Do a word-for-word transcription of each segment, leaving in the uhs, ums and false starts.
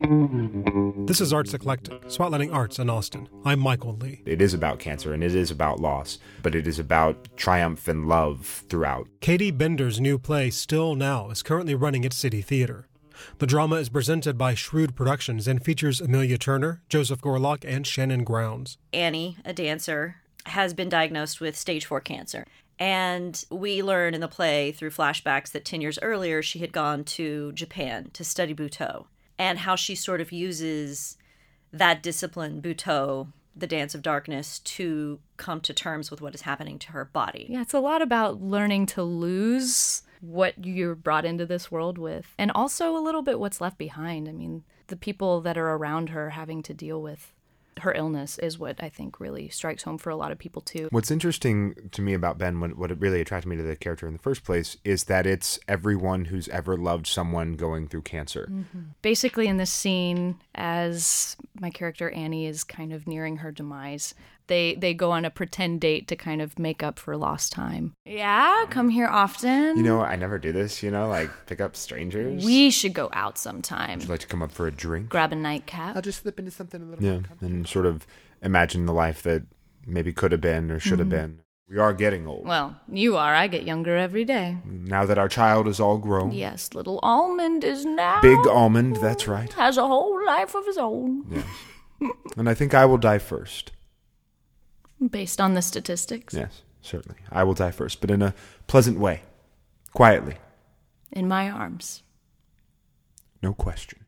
This is Arts Eclectic, spotlighting arts in Austin. I'm Michael Lee. It is about cancer, and it is about loss, but it is about triumph and love throughout. Katie Bender's new play, Still Now, is currently running at City Theater. The drama is presented by Shrewd Productions and features Amelia Turner, Joseph Gorlock, and Shannon Grounds. Annie, a dancer, has been diagnosed with stage four cancer. And we learn in the play through flashbacks that ten years earlier she had gone to Japan to study Butoh, and how she sort of uses that discipline, Butoh, the dance of darkness, to come to terms with what is happening to her body. Yeah, it's a lot about learning to lose what you're brought into this world with, and also a little bit what's left behind. I mean, the people that are around her having to deal with her illness is what I think really strikes home for a lot of people too. What's interesting to me about Ben, what, what it really attracted me to the character in the first place, is that it's everyone who's ever loved someone going through cancer. Mm-hmm. Basically in this scene, as my character Annie is kind of nearing her demise, they they go on a pretend date to kind of make up for lost time. Yeah, come here often. You know, I never do this, you know, like pick up strangers. We should go out sometime. Would you like to come up for a drink? Grab a nightcap. I'll just slip into something a little yeah, more comfortable. And sort of imagine the life that maybe could have been or should have mm-hmm. been. We are getting old. Well, you are. I get younger every day. Now that our child is all grown. Yes, little Almond is now. Big Almond, that's right. Has a whole life of his own. Yes. And I think I will die first. Based on the statistics? Yes, certainly. I will die first, but in a pleasant way. Quietly. In my arms. No question.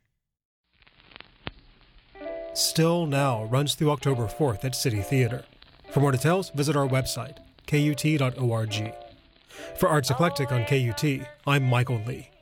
Still Now runs through October fourth at City Theater. For more details, visit our website, K U T dot org. For Arts Eclectic on K U T, I'm Michael Lee.